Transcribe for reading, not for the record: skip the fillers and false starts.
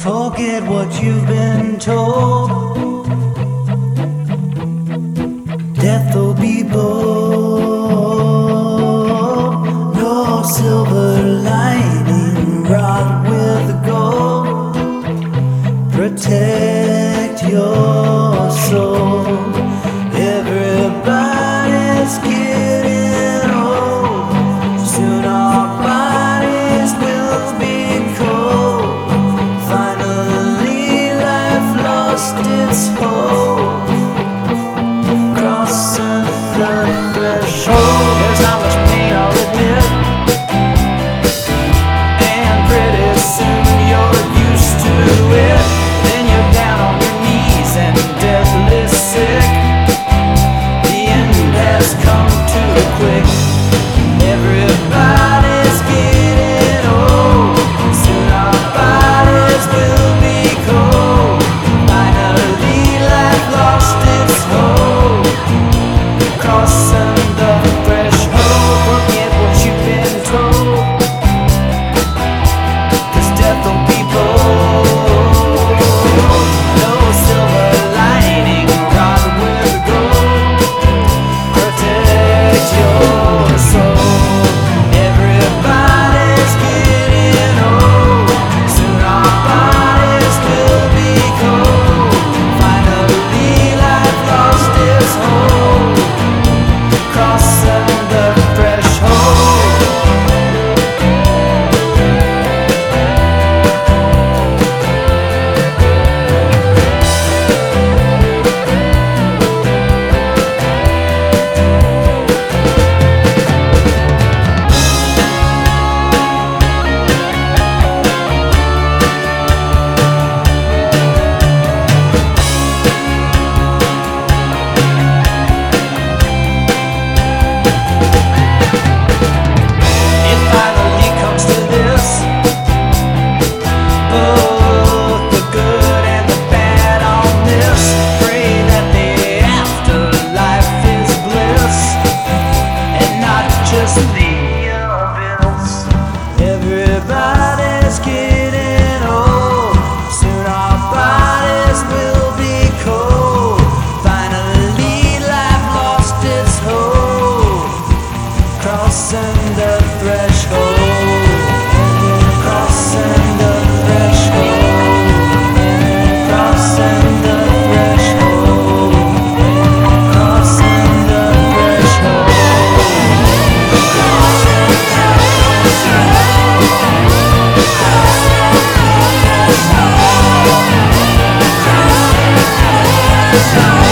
Forget what you've been told. Death will be bold. No silver lining, rod with gold. Protect your soul. Everybody's getting old. Soon our bodies will be cold. Finally life lost its hold. Crossing the threshold. There's not much pain, I'll admit. And pretty soon you're used to it. Then you're down on your knees and deadly sick. The end has come too quick. Everybody's getting old. Soon our bodies will be cold. Finally life lost its hold. Crossing the threshold. Forget what you've been told. 'Cause death will be bold. No silver lining, rod with gold. Protect your soul. Everybody's getting old. Soon our bodies will be cold. Finally life lost its hold. Crossing the threshold. It finally comes to this. Both the good and the bad on this. Pray that the afterlife is bliss and not just the abyss. Everybody's getting old. Soon our bodies will be cold. Finally life lost its hold. Crossing the threshold. Crossing the threshold. Crossing the threshold. Crossing the threshold.